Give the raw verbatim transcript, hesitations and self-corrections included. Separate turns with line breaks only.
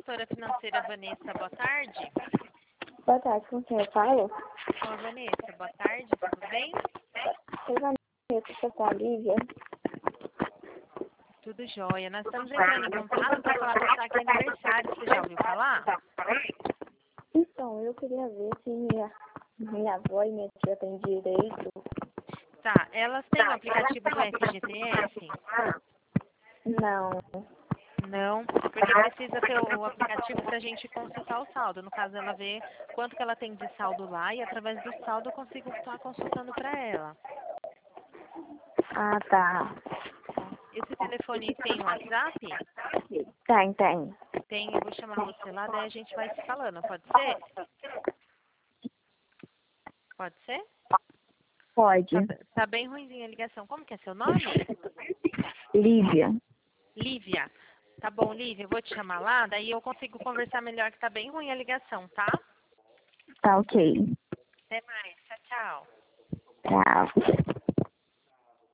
consultora financeira Vanessa, boa tarde.
Boa tarde, com quem eu falo?
Com a Vanessa, boa tarde, tudo bem?
Eu, Vanessa, você tá, Lívia?
Tudo jóia. Nós estamos entrando em contato para falar do saque aniversário, você já ouviu falar?
Então, eu queria ver se minha, minha avó e minha tia têm direito.
Tá, elas têm o aplicativo do F G T S?
Não.
Não, porque precisa ter o aplicativo para a gente consultar o saldo. No caso, ela vê quanto que ela tem de saldo lá e através do saldo eu consigo estar consultando para ela.
Ah, tá.
Esse telefone tem WhatsApp?
Tem, tem.
Tem, eu vou chamar você lá, daí a gente vai se falando, pode ser? Pode ser?
Pode.
Tá, tá bem ruimzinha a ligação. Como que é seu nome?
Lívia.
Lívia. Tá bom, Lívia, eu vou te chamar lá, daí eu consigo conversar melhor, que tá bem ruim a ligação, tá?
Tá ok.
Até mais, tchau, tchau.
Tchau.